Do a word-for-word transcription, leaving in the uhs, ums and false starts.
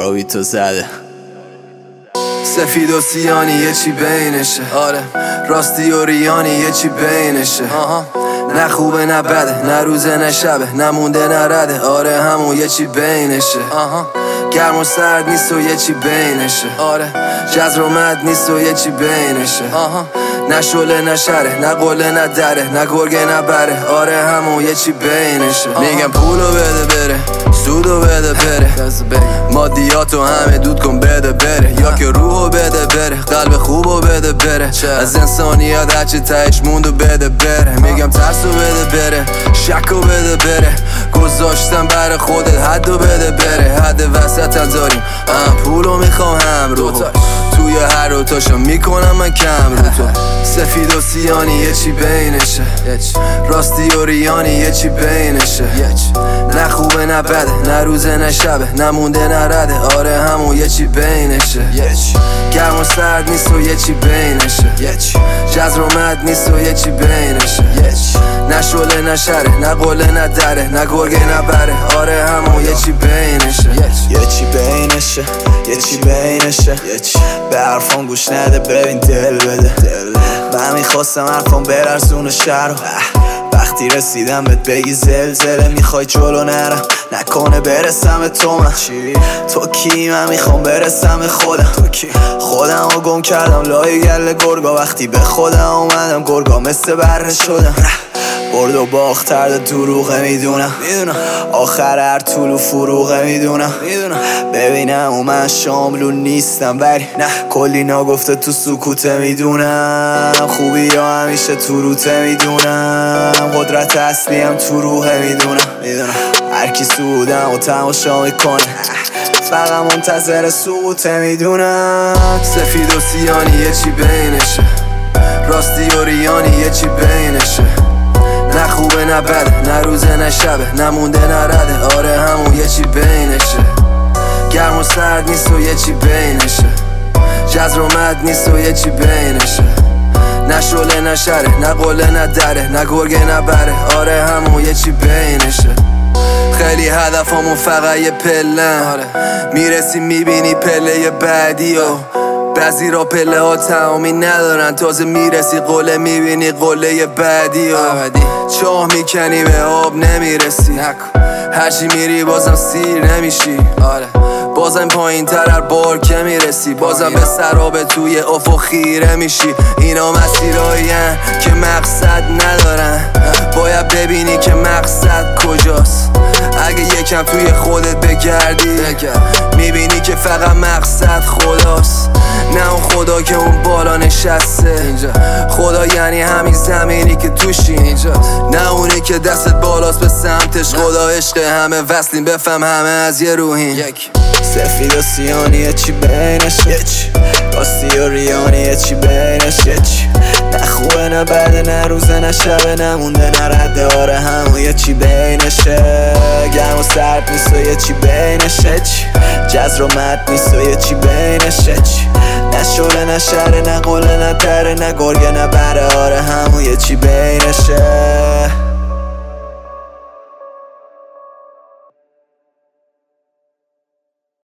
کارو تو زده. سفید و سیانی یه چی بینشه، آره راستی و ریانی یه چی بینشه. آها نه خوبه نه بده، نه روزه نه شبه، نه مونده نه رده، آره همون یه چی بینشه. آها گرم و سرد نیست و یه چی بینشه، آره جزر و مد نیست و یه چی بینشه. آها نه شله نه شره، نه قله نه دره، نه گرگه نه بره، آره همون یه چی بینشه. میگم پولو بده بره، سودو بده بره، مادیاتو همه دود کن بده بره، یا که روحو بده بره، قلب خوبو بده بره، از انسانیت هرچی تهش موندو بده بره. میگم ترسو بده بره، شکو بده بره، گذاشتم بر خودت حدو بده بره. حد وسط هم داریم، هم پولو میخوام هم رو توی هر رو تاشو میکنم من کم رو تو. سفید و سیانی یه چی بینشه، راستی و ریانی یه چی بینشه. نه خوبه نه بده، نه روزه نه شبه، نه مونده نه رده، آره همون یه چی بینشه. گرم و سرد نیست و یه چی بینشه، جزر و مد نیست و یه چی بینشه. نه شله نه شره، نه قله نه دره، نه گرگه نه بره، آره همون یه چی بینشه. یه چی بینشه، یه چی بینشه، یه چی به حرفان گوش نده ببین دل بده. من میخواستم حرفان برسونه شهر، وقتی رسیدم بهت بگی زلزله میخوای جلو نرم، نکنه برسم به تو. من تو کی؟ من میخوام برسم به خودم. تو کی؟ خودم رو گم کردم لای گل گرگا، وقتی به خودم اومدم گرگا مثل بره شدم. برد و باخت ترد دروغه میدونم، آخر هر طول و فروغه میدونم. ببینم و من شاملون نیستم ولی نه کلی ناگفته تو سکوته میدونم. خوبی یا همیشه تو روته میدونم، قدرت اصلی هم تو روحه میدونم. هر کی سودم و تماشا میکنه فقط منتظر سقوطه میدونم. سفید و سیانی یه چی بینشه، راستی و ریانی یه چی بینشه. نه خوبه نه بده، نه روزه نه شبه، نه مونده نه رده، آره همون یه چی بینشه. گرم و سرد نیست و یه چی بینشه، جزر و مد نیست و یه چی بینشه. نه شله نه شره، نه قله نه دره، نه گرگه نه بره، آره همون یه چی بینشه. خیلی هدفمون فقط یه پلن، میرسی میبینی پله بعدی و بعضی را پله ها تمامی ندارن، تازه میرسی قله میبینی قله بعدی و چاه میکنی به آب نمیرسی، هرچی میری بازم سیر نمیشی، آره بازم پایین تر هر بار که میرسی، بازم به سراب توی افق خیره میشی. اینا مسیرهایین که مقصد ندارن، باید ببینی که مقصد کجاست. اگه یکم توی خودت بگردی میبینی که فقط مقصد خداست، نه اون خدا که اون بالا نشسته. خدا یعنی همین زمینی که توشی، نه اونی که دستت بالاست به سمتش. خدا عشق همه وصلیم، بفهم همه از یه روحین. سفید و سیانی یه چی بینشه، راستی و ریانی یه چی بینشه. نه خوبه نه بده، نه روزه نه شبه، نه مونده نه رده، آره همون یه چی بینشه. گرم و سرد نیست و یه چی بینشه، جزر و مد نیست و یه چی بینشه. نه شله نه شره، نه قله نه دره، نه گرگه نه بره، آره همون یه چی بینشه.